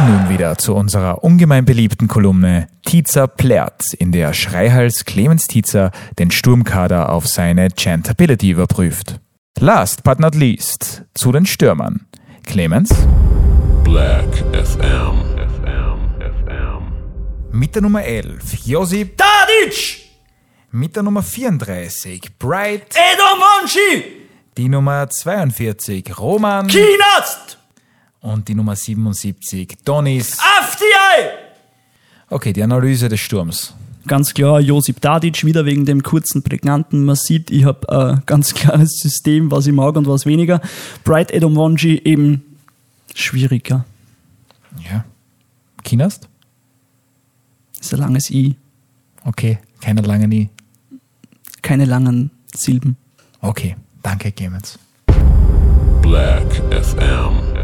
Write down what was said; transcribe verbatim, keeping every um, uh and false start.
nun wieder zu unserer ungemein beliebten Kolumne Tietzer plärt, in der Schreihals Clemens Tietzer den Sturmkader auf seine Chantability überprüft. Last but not least zu den Stürmern. Clemens? Black F M. F M. F M. Mit der Nummer elf, Josip Tadic! Mit der Nummer vierunddreißig, Bright Edom Wonji! Die Nummer zweiundvierzig, Roman Kinast! Und die Nummer siebenundsiebzig, Donis Afdiay! Okay, die Analyse des Sturms. Ganz klar, Josip Tadic, wieder wegen dem kurzen, prägnanten. Man sieht, ich habe ein ganz klares System, was ich mag und was weniger. Bright Edom Wonji eben schwieriger. Ja. Kinast? Ist ein langes I. Okay, keine lange Nie. Keine langen Silben. Okay, danke Clemens. Black F M.